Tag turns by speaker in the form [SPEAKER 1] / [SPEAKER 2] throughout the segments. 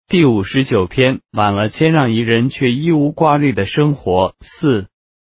[SPEAKER 1] 第59篇，满了谦让宜人却一无挂虑的生活。4.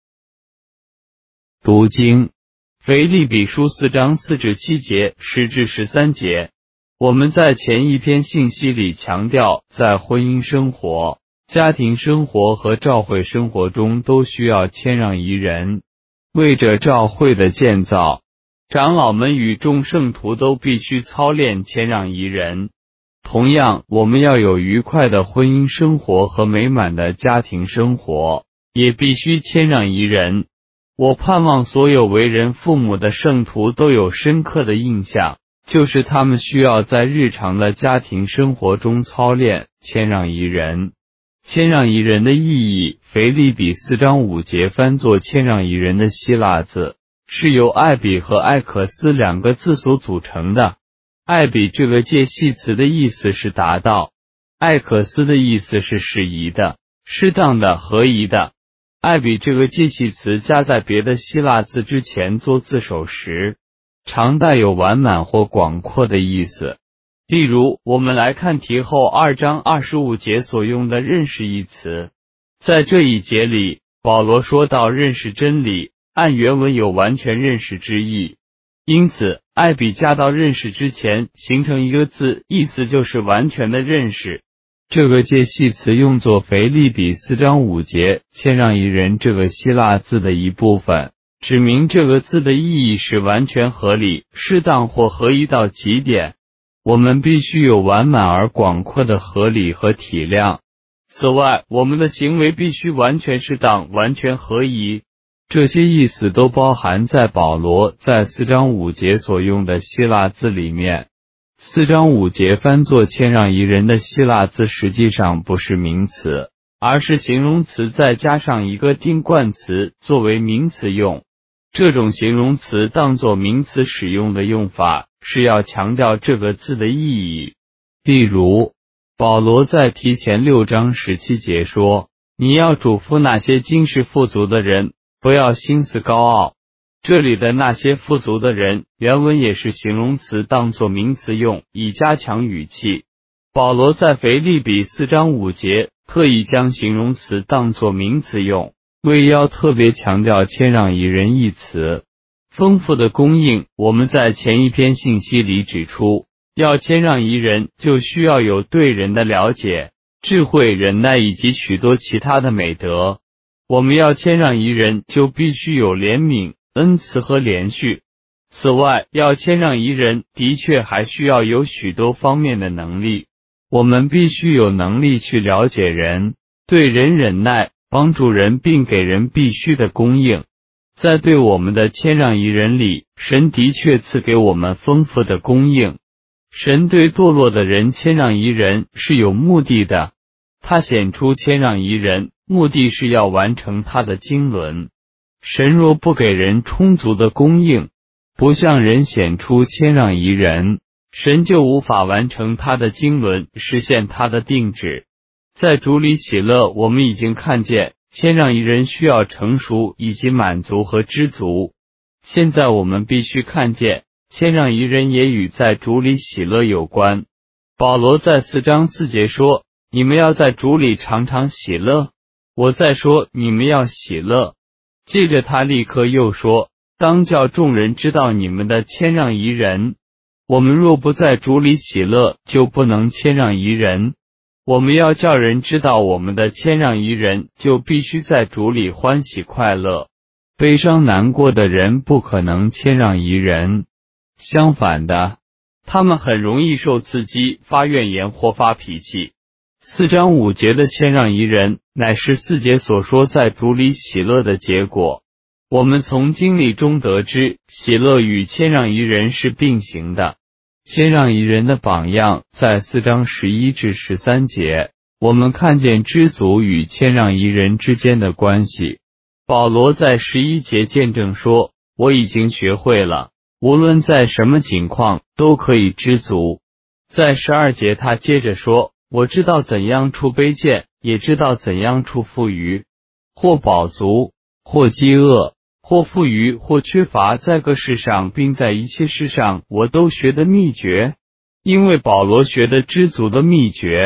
[SPEAKER 1] 读经。腓立比书4章4至7节，10至13节。我们在前一篇信息里强调，在婚姻生活、家庭生活和教会生活中都需要谦让宜人。为着教会的建造，长老们与众圣徒都必须操练谦让宜人。同样，我们要有愉快的婚姻生活和美满的家庭生活，也必须谦让宜人。我盼望所有为人父母的圣徒都有深刻的印象，就是他们需要在日常的家庭生活中操练谦让宜人。谦让宜人的意义，腓立比4章5节翻作谦让宜人的希腊字，是由艾比和艾可斯两个字所组成的。艾比这个介系词的意思是达到，艾可斯的意思是适宜的、适当的、合宜的。艾比这个介系词加在别的希腊字之前做字首时，常带有完满或广阔的意思。例如，我们来看题后2章25节所用的认识一词。在这一节里，保罗说到认识真理，按原文有完全认识之意。因此，艾比加到认识之前，形成一个字，意思就是完全的认识。这个介系词用作腓立比4章5节谦让宜人这个希腊字的一部分，指明这个字的意义是完全合理、适当或合宜到极点。我们必须有完满而广阔的合理和体谅。此外，我们的行为必须完全适当、完全合宜。这些意思都包含在保罗在4章5节所用的希腊字里面。4章5节翻作谦让宜人的希腊字实际上不是名词，而是形容词再加上一个定冠词作为名词用。这种形容词当作名词使用的用法，是要强调这个字的意义。例如，保罗在提前6章17节说，你要嘱咐那些今世富足的人，不要心思高傲。这里的那些富足的人，原文也是形容词当作名词用，以加强语气。保罗在腓立比4章5节特意将形容词当作名词用，为要特别强调谦让宜人一词。丰富的供应，我们在前一篇信息里指出，要谦让宜人就需要有对人的了解、智慧、忍耐以及许多其他的美德。我们要谦让宜人就必须有怜悯、恩慈和连续。此外，要谦让宜人的确还需要有许多方面的能力。我们必须有能力去了解人，对人忍耐，帮助人并给人必须的供应。在对我们的谦让宜人里，神的确赐给我们丰富的供应。神对堕落的人谦让宜人是有目的的，他显出谦让宜人，目的是要完成他的经纶。神若不给人充足的供应，不向人显出谦让宜人，神就无法完成他的经纶，实现他的定旨。在主里喜乐，我们已经看见谦让宜人需要成熟以及满足和知足。现在我们必须看见谦让宜人也与在主里喜乐有关。保罗在4章4节说，你们要在主里常常喜乐。我再说，你们要喜乐。接着他立刻又说，当叫众人知道你们的谦让宜人。我们若不在主里喜乐，就不能谦让宜人。我们要叫人知道我们的谦让宜人，就必须在主里欢喜快乐。悲伤难过的人不可能谦让宜人。相反的，他们很容易受刺激，发怨言或发脾气。4章5节的谦让宜人，乃是4节所说在主里喜乐的结果。我们从经历中得知，喜乐与谦让宜人是并行的。谦让宜人的榜样，在4章11至13节，我们看见知足与谦让宜人之间的关系。保罗在11节见证说，我已经学会了，无论在什么情况，都可以知足。在12节他接着说，我知道怎样处卑贱，也知道怎样处富余，或饱足，或饥饿，或富余，或缺乏，在各事上，并在一切事上，我都学的秘诀。因为保罗学的知足的秘诀，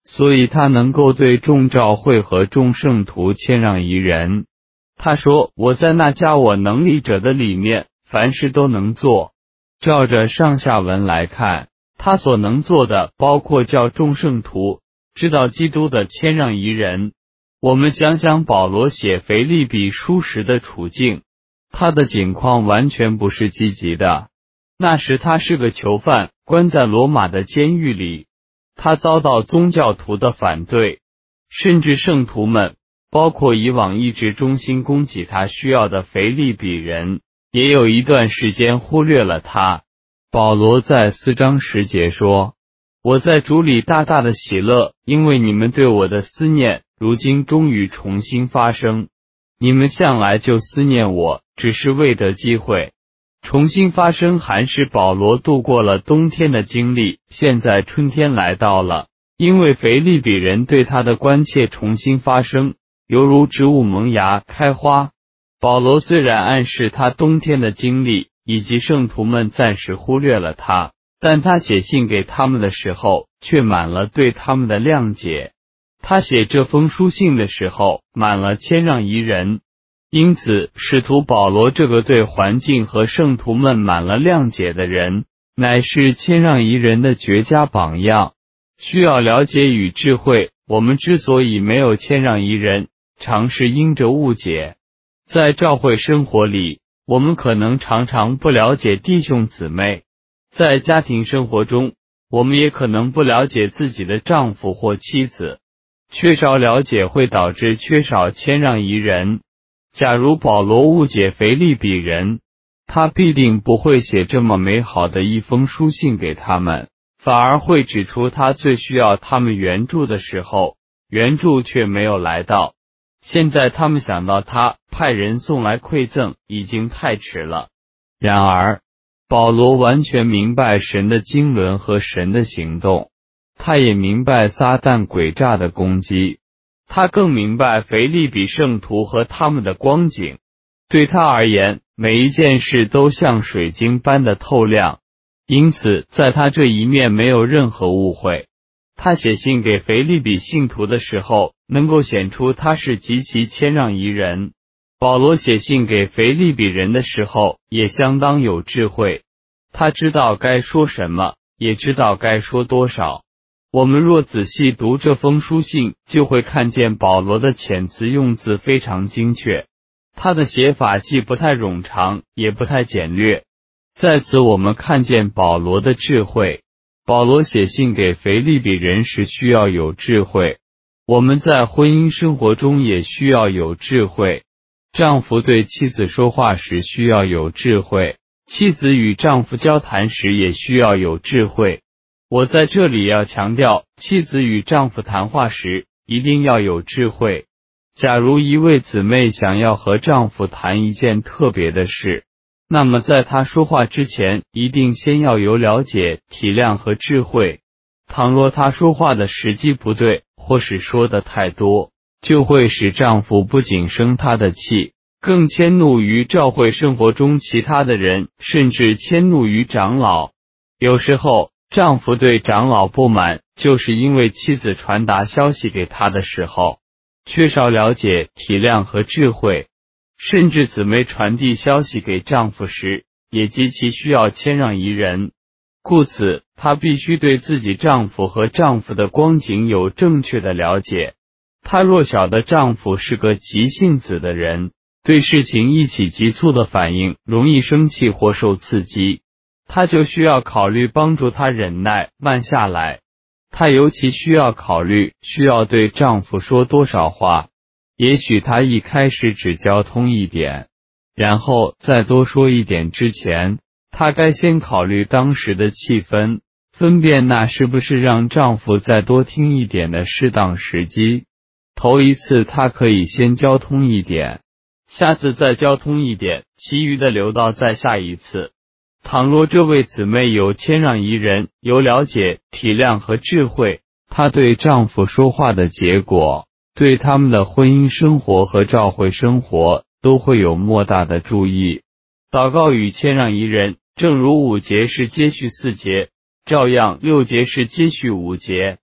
[SPEAKER 1] 所以他能够对众教会和众圣徒谦让宜人。他说，我在那加我能力者的里面，凡事都能做。照着上下文来看，他所能做的包括叫众圣徒知道基督的谦让宜人。我们想想保罗写腓立比书时的处境，他的境况完全不是积极的。那时他是个囚犯，关在罗马的监狱里，他遭到宗教徒的反对，甚至圣徒们，包括以往一直忠心供给他需要的腓立比人，也有一段时间忽略了他。保罗在4章10节说，我在主里大大的喜乐，因为你们对我的思念如今终于重新发生。你们向来就思念我，只是未得机会。重新发生还是保罗度过了冬天的经历，现在春天来到了，因为腓立比人对他的关切重新发生，犹如植物萌芽开花。保罗虽然暗示他冬天的经历以及圣徒们暂时忽略了他，但他写信给他们的时候却满了对他们的谅解。他写这封书信的时候满了谦让宜人，因此使徒保罗这个对环境和圣徒们满了谅解的人，乃是谦让宜人的绝佳榜样。需要了解与智慧，我们之所以没有谦让宜人，常是因着误解。在教会生活里，我们可能常常不了解弟兄姊妹；在家庭生活中，我们也可能不了解自己的丈夫或妻子。缺少了解会导致缺少谦让宜人。假如保罗误解腓立比人，他必定不会写这么美好的一封书信给他们，反而会指出他最需要他们援助的时候，援助却没有来到。现在他们想到他派人送来馈赠，已经太迟了。然而，保罗完全明白神的经纶和神的行动，他也明白撒旦诡诈的攻击，他更明白腓立比圣徒和他们的光景。对他而言，每一件事都像水晶般的透亮，因此在他这一面没有任何误会。他写信给腓立比信徒的时候，能够显出他是极其谦让宜人。保罗写信给腓立比人的时候，也相当有智慧。他知道该说什么，也知道该说多少。我们若仔细读这封书信，就会看见保罗的遣词用字非常精确，他的写法既不太冗长，也不太简略。在此我们看见保罗的智慧。保罗写信给腓立比人时需要有智慧，我们在婚姻生活中也需要有智慧。丈夫对妻子说话时需要有智慧，妻子与丈夫交谈时也需要有智慧。我在这里要强调，妻子与丈夫谈话时一定要有智慧。假如一位姊妹想要和丈夫谈一件特别的事，那么在她说话之前，一定先要有了解、体谅和智慧。倘若她说话的时机不对，或是说的太多，就会使丈夫不仅生她的气，更迁怒于教会生活中其他的人，甚至迁怒于长老。有时候，丈夫对长老不满，就是因为妻子传达消息给他的时候，缺少了解、体谅和智慧。甚至姊妹传递消息给丈夫时，也极其需要谦让宜人。故此，她必须对自己丈夫和丈夫的光景有正确的了解。她若晓得丈夫是个急性子的人，对事情一起急促的反应，容易生气或受刺激，她就需要考虑帮助她忍耐慢下来。她尤其需要考虑需要对丈夫说多少话。也许她一开始只交通一点，然后再多说一点之前，她该先考虑当时的气氛，分辨那是不是让丈夫再多听一点的适当时机。头一次她可以先交通一点，下次再交通一点，其余的留到再下一次。倘若这位姊妹有谦让宜人，有了解、体谅和智慧，她对丈夫说话的结果，对他们的婚姻生活和教会生活都会有莫大的注意。祷告与谦让宜人，正如5节是接续4节，照样6节是接续5节。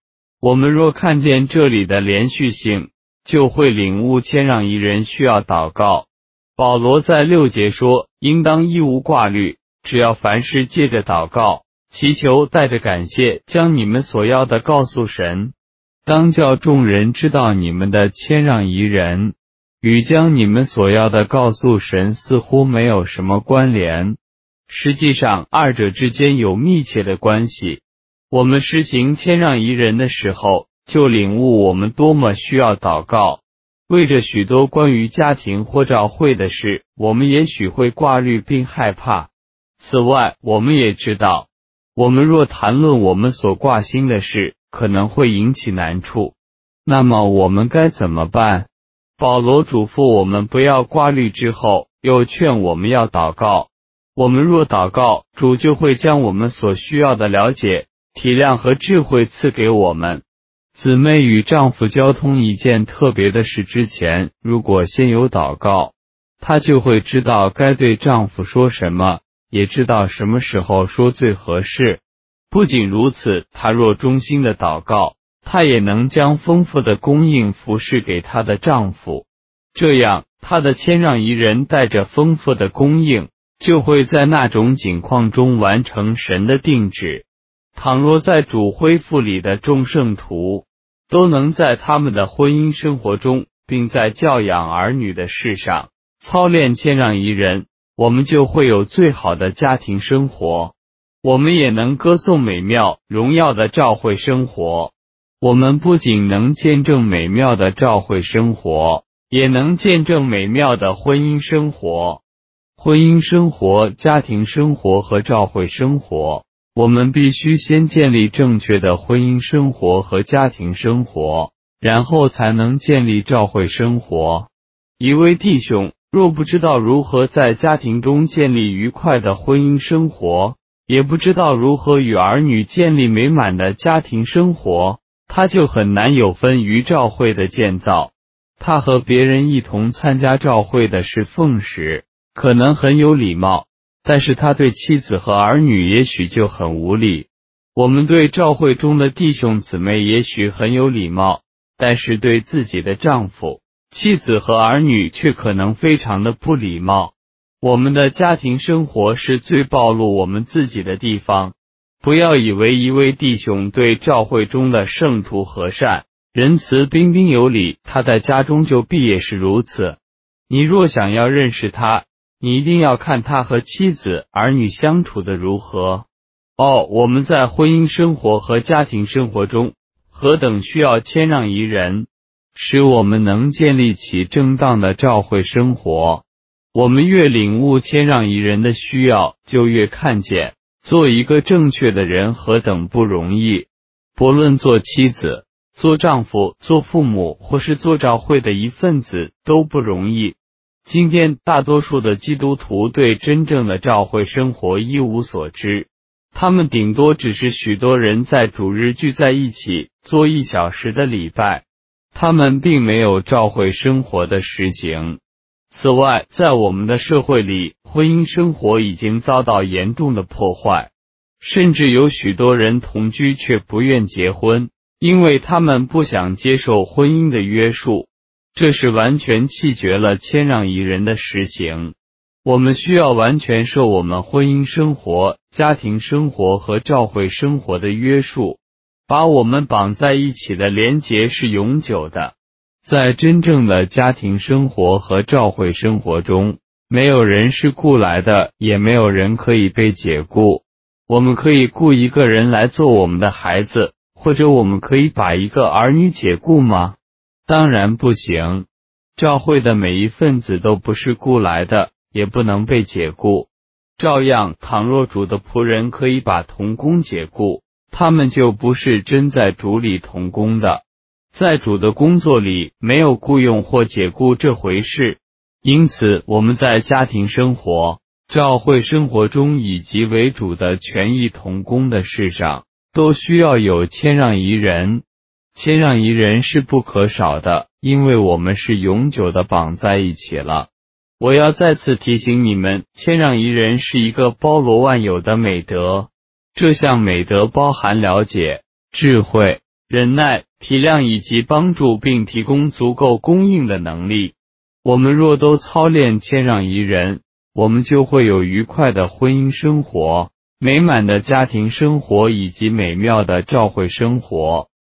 [SPEAKER 1] 我们若看见这里的连续性，就会领悟谦让宜人需要祷告。保罗在6节说，应当一无挂虑，只要凡事借着祷告、祈求，带着感谢，将你们所要的告诉神。当叫众人知道你们的谦让宜人，与将你们所要的告诉神似乎没有什么关联，实际上二者之间有密切的关系。我们实行谦让宜人的时候，就领悟我们多么需要祷告。为着许多关于家庭或教会的事，我们也许会挂虑并害怕。此外，我们也知道，我们若谈论我们所挂心的事，可能会引起难处。那么我们该怎么办？保罗嘱咐我们不要挂虑之后，又劝我们要祷告。我们若祷告，主就会将我们所需要的了解、体谅和智慧赐给我们。姊妹与丈夫交通一件特别的事之前，如果先有祷告，她就会知道该对丈夫说什么，也知道什么时候说最合适。不仅如此，她若衷心的祷告，她也能将丰富的供应服侍给她的丈夫。这样，她的谦让宜人带着丰富的供应，就会在那种境况中完成神的定旨。倘若在主恢复里的众圣徒都能在他们的婚姻生活中，并在教养儿女的事上操练谦让宜人，我们就会有最好的家庭生活。我们也能歌颂美妙荣耀的教会生活。我们不仅能见证美妙的教会生活，也能见证美妙的婚姻生活。婚姻生活、家庭生活和教会生活，我们必须先建立正确的婚姻生活和家庭生活，然后才能建立教会生活。一位弟兄若不知道如何在家庭中建立愉快的婚姻生活，也不知道如何与儿女建立美满的家庭生活，他就很难有分于教会的建造。他和别人一同参加教会的侍奉时，可能很有礼貌，但是他对妻子和儿女也许就很无礼。我们对教会中的弟兄姊妹也许很有礼貌，但是对自己的丈夫、妻子和儿女却可能非常的不礼貌。我们的家庭生活是最暴露我们自己的地方。不要以为一位弟兄对教会中的圣徒和善、仁慈、彬彬有礼，他在家中就必也是如此。你若想要认识他，你一定要看他和妻子、儿女相处的如何。我们在婚姻生活和家庭生活中何等需要谦让宜人，使我们能建立起正当的教会生活。我们越领悟谦让宜人的需要，就越看见做一个正确的人何等不容易。不论做妻子、做丈夫、做父母或是做教会的一份子都不容易。今天大多数的基督徒对真正的教会生活一无所知，他们顶多只是许多人在主日聚在一起做1小时的礼拜，他们并没有教会生活的实行。此外，在我们的社会里，婚姻生活已经遭到严重的破坏，甚至有许多人同居却不愿结婚，因为他们不想接受婚姻的约束。这是完全弃绝了谦让宜人的实行。我们需要完全受我们婚姻生活、家庭生活和教会生活的约束，把我们绑在一起的连结是永久的。在真正的家庭生活和教会生活中，没有人是雇来的，也没有人可以被解雇。我们可以雇一个人来做我们的孩子，或者我们可以把一个儿女解雇吗？当然不行。教会的每一份子都不是雇来的，也不能被解雇。照样，倘若主的仆人可以把同工解雇，他们就不是真在主里同工的。在主的工作里，没有雇佣或解雇这回事。因此，我们在家庭生活、教会生活中以及为主的权益同工的事上，都需要有谦让宜人。谦让宜人是不可少的，因为我们是永久的绑在一起了。我要再次提醒你们，谦让宜人是一个包罗万有的美德。这项美德包含了解、智慧、 忍耐、体谅以及帮助并提供足够供应的能力。我们若都操练谦让宜人，我们就会有愉快的婚姻生活、美满的家庭生活以及美妙的教会生活。